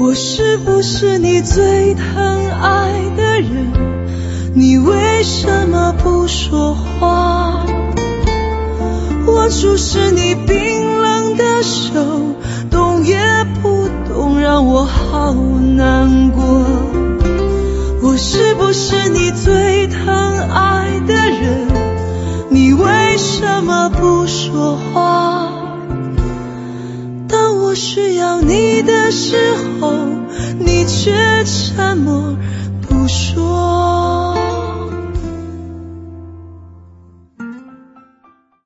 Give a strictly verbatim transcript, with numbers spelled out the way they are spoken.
我是不是你最疼爱的人？你为什么不说话？我注视你冰冷的手，动也不动，让我好难过。我是不是你最疼爱的人？你为什么不说话？当我需要你的时